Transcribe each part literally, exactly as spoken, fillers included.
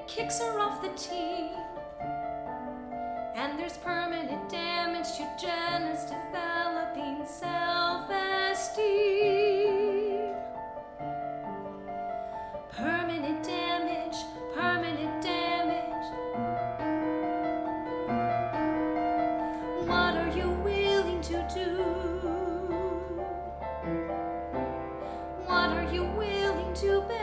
kicks her off the team. And there's permanent damage to Jenna's developing self-esteem. Permanent damage, permanent damage. What are you willing to do? What are you willing to bear?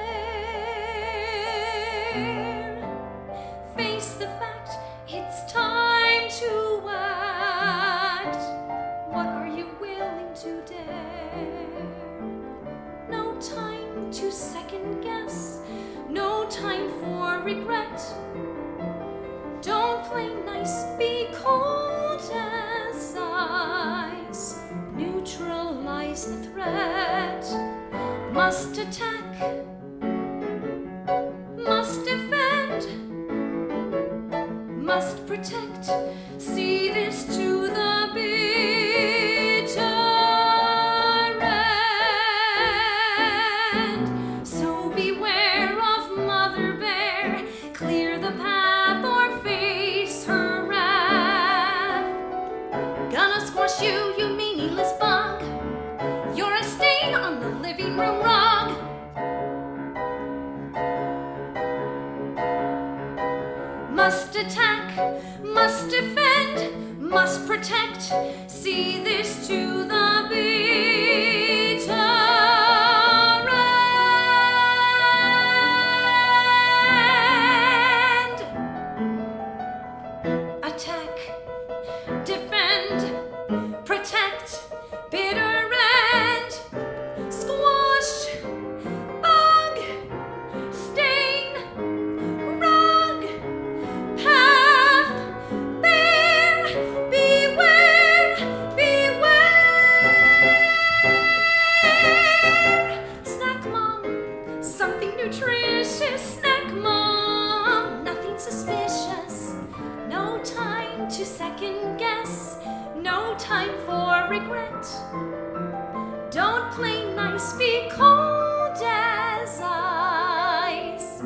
Face the fact, it's time to act. What are you willing to dare? No time to second guess, no time for regret. Don't play nice, be cold as ice. Neutralize the threat. Must attack, must defend, must protect. See this to the bitter end. So beware of Mother Bear. Clear the path or face her wrath. Gonna squash you, you meaningless bug. You're a stain on the living room rug. Must attack, must defend, must protect. See this to the bitter end. Attack, defend, protect, bitter end. Squash, bug, stain, rug, path, bear, beware, beware. Snack mom, something nutritious. Snack mom, nothing suspicious. No time to second guess, no time for regret. Don't play nice, be cold as ice.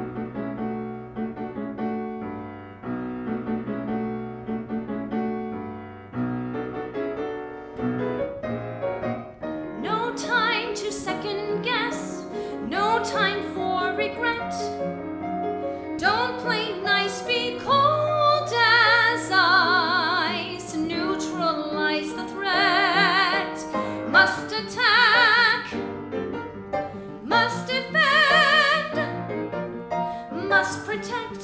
No time to second guess, no time for regret. Don't play nice, be cold as ice. Neutralize the threat. Must attack, must defend, must protect.